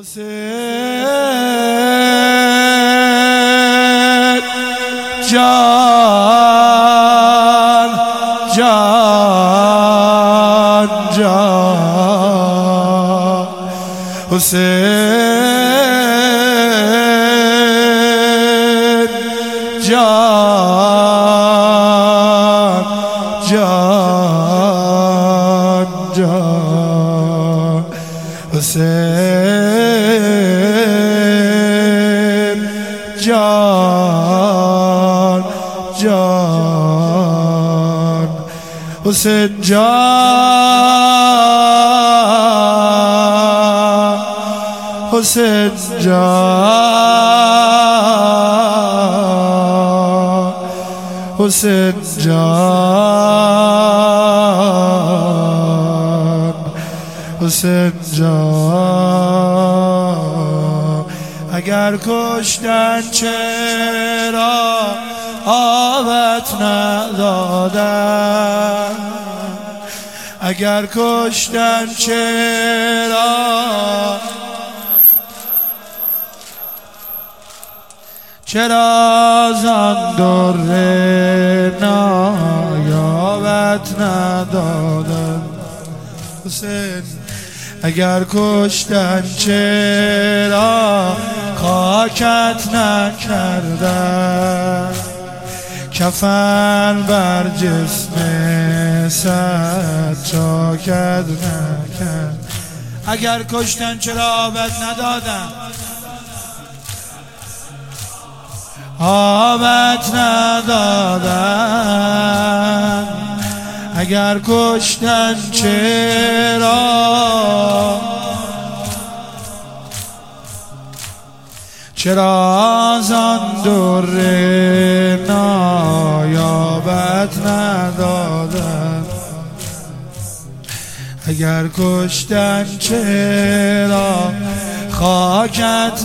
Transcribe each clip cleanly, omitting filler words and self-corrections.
حسین جان جان جان حسین جان جان جان حسین جان جان حسین جان حسین جان حسین جان حسین جان اگر کشتن چرا آبت ندادن اگر کشتن چرا زان در نایابت ندادن حسین اگر کشتن چرا خاکت نکردن کفن بر جسم سد چاکت نکرد اگر کشتن چرا آبت ندادن آبت ندادن اگر کشتن چرا زان در نایابت ندادن اگر کشتن چرا خاکت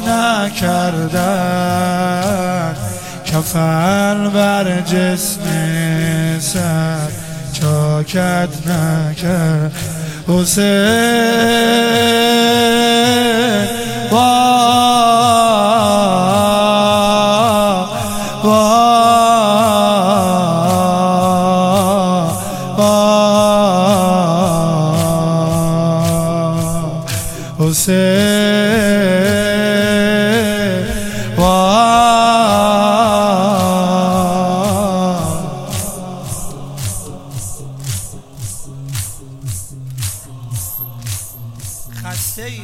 نکردن کفن بر جسم سر چاکت نکرد حسین خسته ای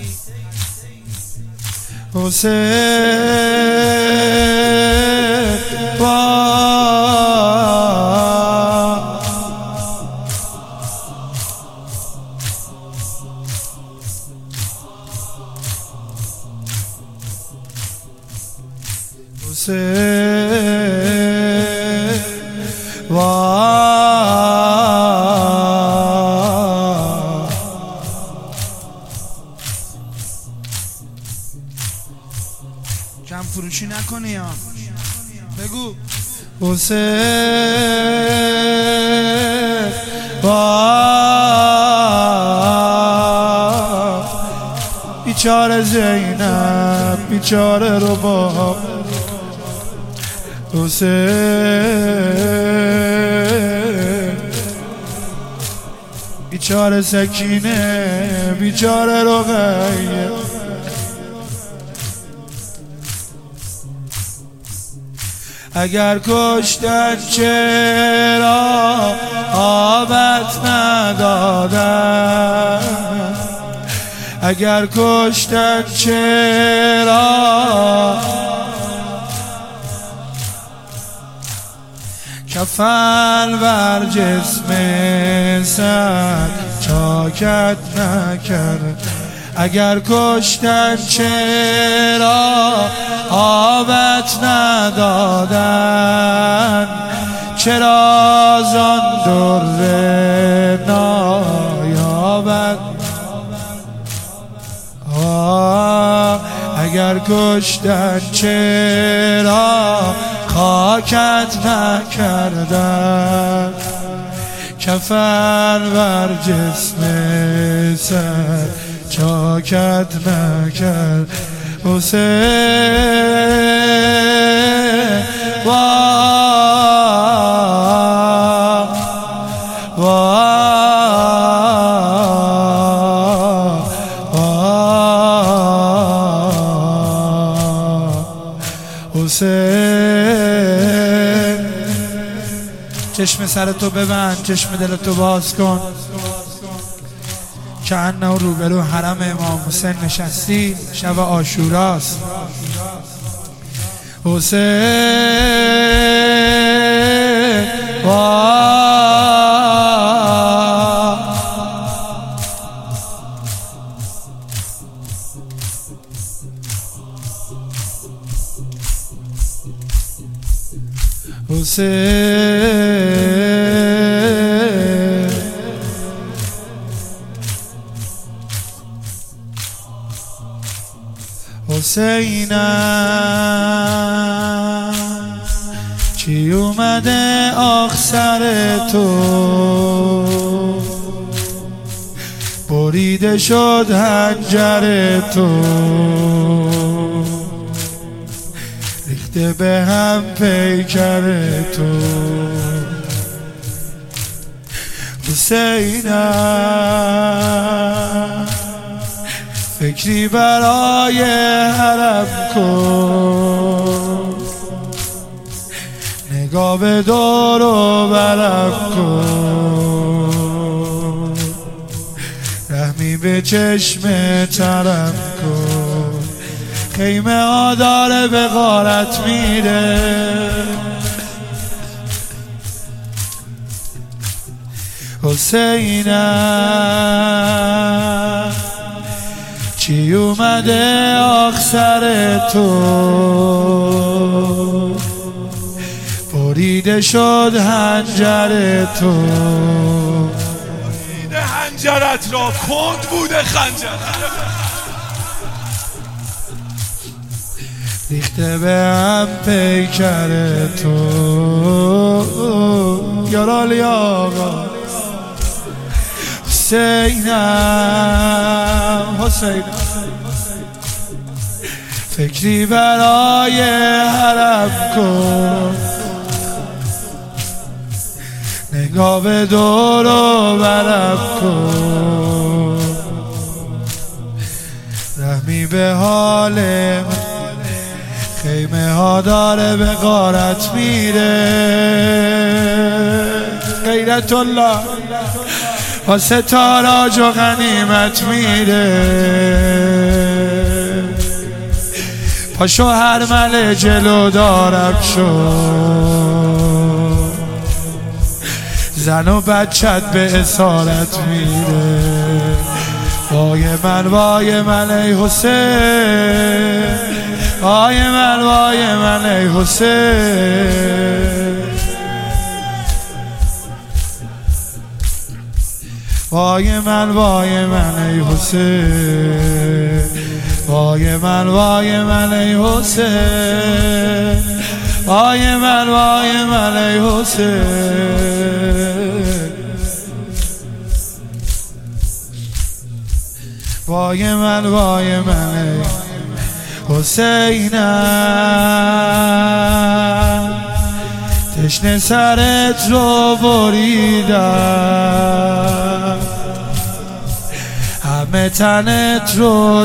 کم فروشی نکنی یا بگو حسین بیچاره زینب بیچاره رباب حسین بیچاره سکینه بیچاره رقیه اگر کشتن چرا آبت ندادن اگر کشتن چرا کفن بر جسم سر چاکت نکرد اگر کشتن چرا آبت ندادن چرا زان در نایابت اگر کشتن چرا خاکت نکردن کفن بر جسم سر چاکت نکرد حسین حسین چشم سرتو ببند، چشم دلتو باز کن که انه روبرو حرم امام حسین نشستی، شب عاشوراست. حسین حسینم چی اومده آخ سر تو، بریده شد حنجر تو، ریخته به هم پیکر تو. حسینم فکری برای حرم کن، نگاه به دور و برم کن، رحمی به چشم ترم کن. خیمه ها داره به غارت میره، حسینم چی اومده آخ سر تو، بریده شد حنجر تو. بریده حنجرت را کند بوده خنجرت، ریخته به هم پیکر تو. یارالی آقا حسینم فکری برای حرم کن، نگاه به دور و برم کن، رحمی به حال من. خیمه ها داره به غارت میره، غیرت الله واسه تاراج و غنیمت میره. پاشو هر مل جلو دارم شد، زن و بچت به اسارت میره. وای من ای حسین، وای من ای حسین، وای من ای حسین، وای من ای حسین، وای من ای حسین، وای من ای حسینم. تشنه سرت رو بریدم، همه تنت رو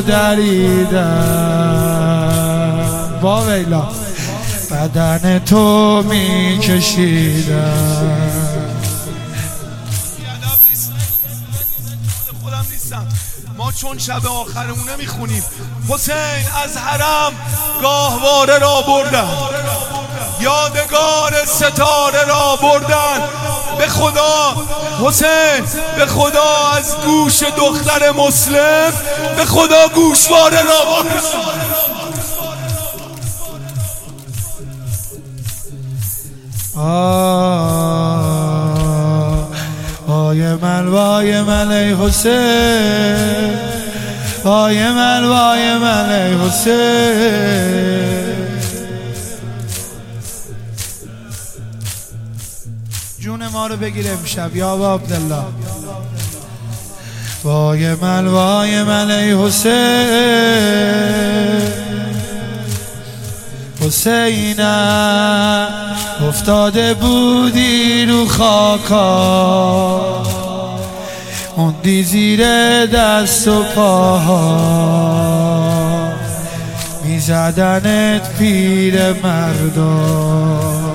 دریدم، با ویلا بدن تو می کشیدم. ما چون شب آخرمونه میخونیم حسین از حرم گاهواره را بردن، یادگار ستاره را بردن. به خدا حسین، به خدا از گوش دختر مسلم، به خدا گوشواره را بردن. وای من ای حسین، وای من ای حسین. جون ما رو بگیر امشب یا ابا عبدالله. وای من ای حسین، حسینم افتاده بودی رو خاکا، موندی زیر دست و پاها، میزدنت پیر مردم.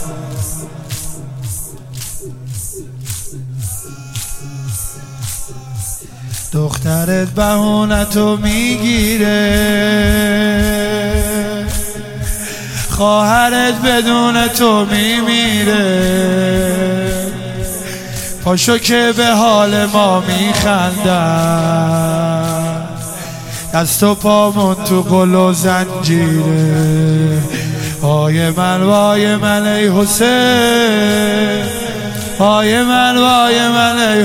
دخترت بهونتو میگیره، خواهرت بدون تو میمیره، پاشو که به حال ما میخندن، دست و پامون تو قل و زنجیره. وای من ای حسین، وای من ای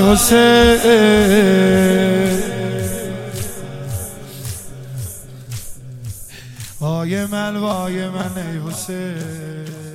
حسین، وای من ای حسین.